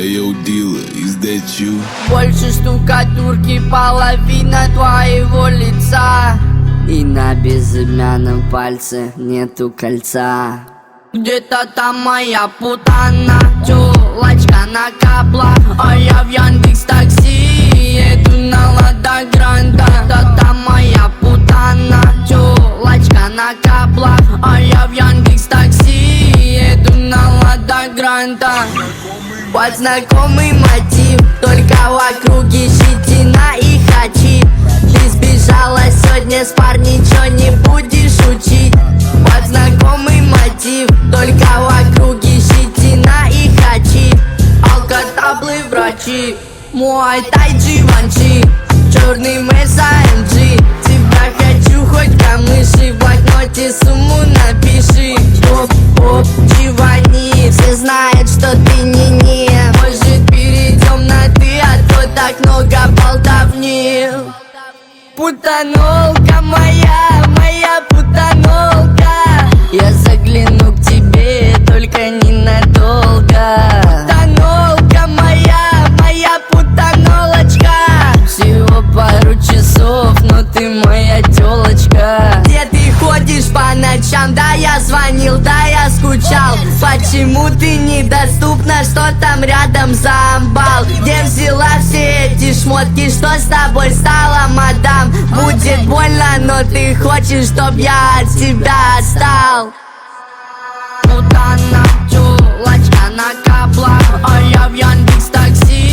Yo, dealer, is that you? Больше штукатурки, половина твоего лица, и на безымянном пальце нету кольца. Где-то там моя путана, тёлочка на каблах, а я в Яндекс.Такси еду на Лада Гранта. Да там моя путана, тёлочка на каблах, а я в Яндекс.Такси еду на Лада Гранта. Под знакомый мотив, только в округе щетина и хачи. Ты сбежала сегодня с парнем, чё не будешь учить? Под знакомый мотив, только в округе щетина и хачи. Алкотаблы врачи, мой тайджи ванчи, черный Мерс АМГ. Тебя хочу хоть камыши, в блокноте сумму напиши. Оп-оп, Дживани, все знают, что ты не. Может перейдем на ты, а то так много болтовни. Путанолка моя, моя путанолка, я загляну к тебе, только ненадолго. Путанолка моя, моя путанолочка, всего пару часов, но ты моя тёлочка. Где ты ходишь по ночам? Да я звонил, да я скучал. Почему ты недоступна? Что там рядом за амбал? Где взяла все эти шмотки? Что с тобой стало, мадам? Будет больно, но ты хочешь, чтоб я от тебя отстал. Путана, тёлочка на каблах, а я в Яндекс.Такси